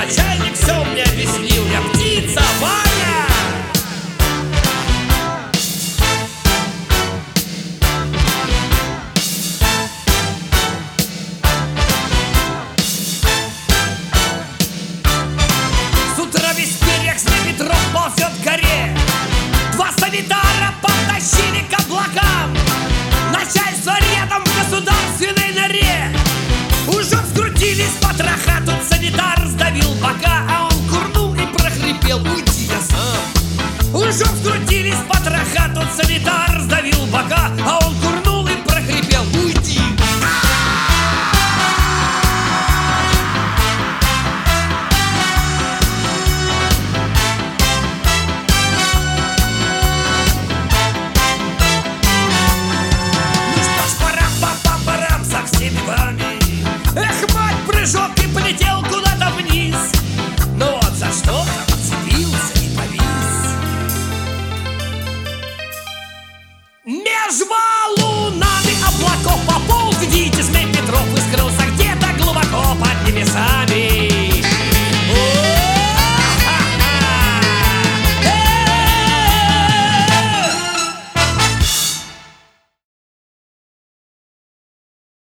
начальник все мне объяснил. Я птица, Ваня! С утра весь в перьях, с ветров ползет к горе. Два санитара потащили к облакам. Начальство рядом в государственной норе. Уже вскрутились потроха, тут санитар сдавил бока, а он курнул и прохрипел: уйди, я сам. Уже вскрутились потроха, тут санитар сдавил бока, а